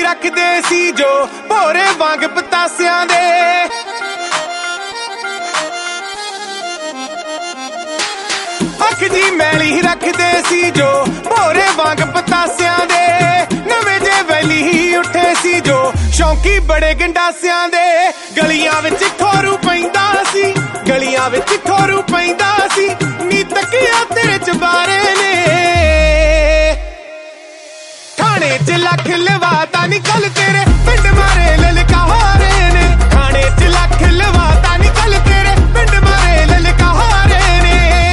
रखदे सी जो भोरे वांग पतासियां दे। अख जी मैली रखदे सी जो भोरे वांग पतासियां दे। नवे जे वैली ही उठे सी जो शौकी बड़े गंडासियां दे। गलियां विच ठोरू पैंदा सी, गलियां विच ठोरू पैंदा सी, नी तकिया तेरे चबारे ने। थाने च लख लवाता निकल तेरे पिंड मारे ललकारे ने। थाने च लख लवाता निकल तेरे पिंड मारे ललकारे ने।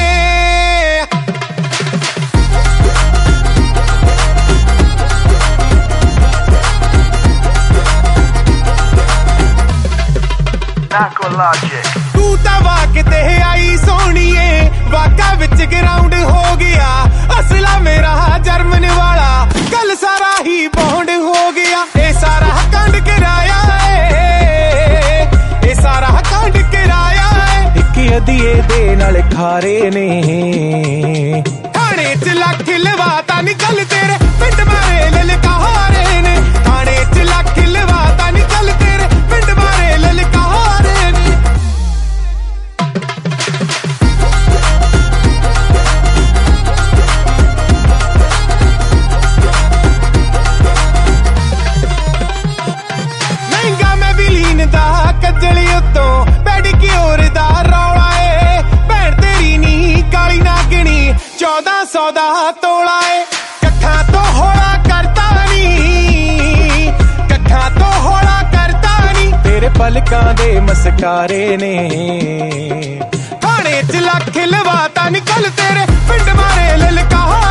तू तां वाक ते आई सोहणीए, वाका विच ग्राउंड हो गया। असला मेरा जर्मन वाला कल सारा ही बॉन्ड हो गया। ए सारा कांड कराया है, ए सारा कांड कराया है, इक अदिए दे नाल खारे ने। थाने च लख लवाता निकल तेरे पिंड मारे ललकारे ने। थाने च लख लवाता निकल तेरे पिंड मारे ललकारे ने। महंगा मैं विलीन दा कजली उत्तों पैडिक्योर दा रौला ए। भैन तेरी नी काली नागनी 1400 दा तोला ए। कट्ठा तो होला करता नी, कट्ठा तो होला करता नी, तेरे पलकां दे मस्कारे ने। थाने च लख लवाता निकल तेरे पिंड मारे ललकारे